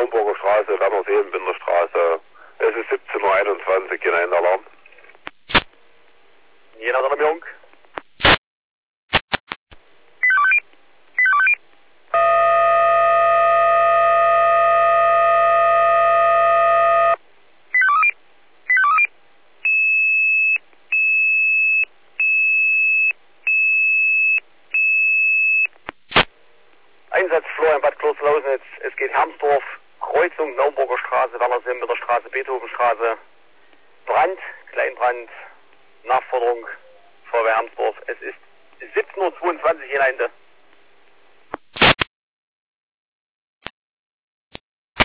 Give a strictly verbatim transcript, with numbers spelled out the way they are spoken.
Naumburger Straße, Werner-Seelenbinder-Straße. Es ist siebzehn Uhr einundzwanzig, hinein Alarm. Je nach Alarmierung. Einsatz Florian Bad Klosterlausnitz. Es geht Hermsdorf, Kreuzung Naumburger Straße, Werner-Seelenbinder Straße, Beethovenstraße. Brand, Kleinbrand, Nachforderung, Feuerwehr Hermsdorf. Es ist siebzehn Uhr zweiundzwanzig hinein.